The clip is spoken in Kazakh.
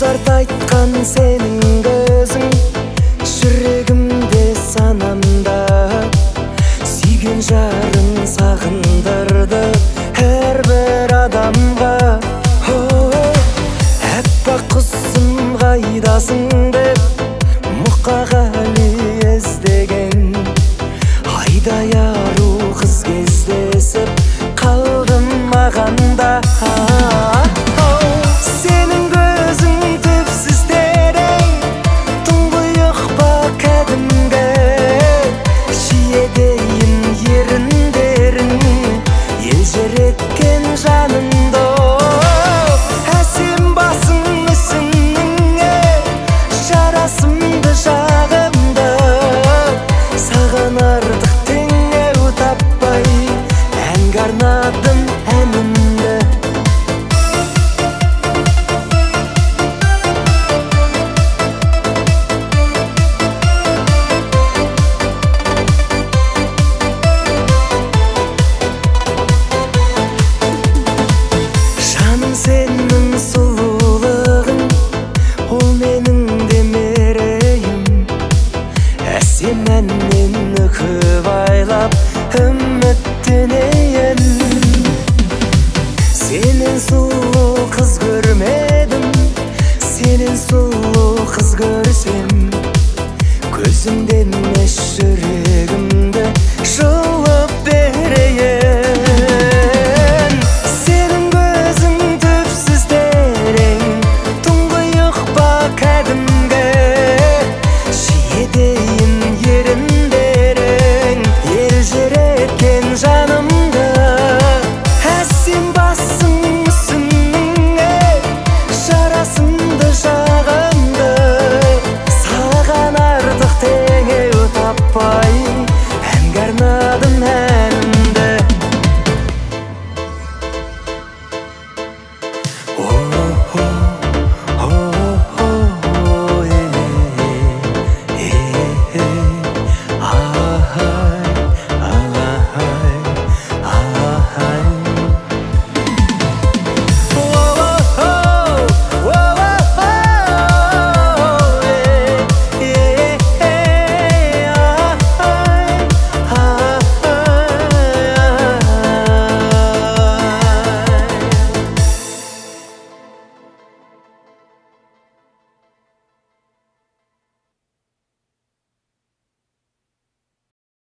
Аңсарды айтқан сенің көзің, жүрегімде санамда. Сүйген жарың сағындырды әрбір адамға. Әппақ құсым қайдасың деп Мұқағали іздеген. Айдай ару қыз кездесіп қалдым мағанда. Сенің көзің түпсіз терең, тұңғиық па кәдімгі. Жиедейін еріндерің, елжіреткен жанымды. Әсем басың мүсініңе, жарасымды жағымды. Саған артық теңеу таппай, әнге арнадым әнімді. Сенің сұлулығың, ол менің де мерейім. Әсем әннен үкіп айлап үміттенейін. Сенен сұлу қыз көрмедім, сенен сұлу қыз көрсем, көзімде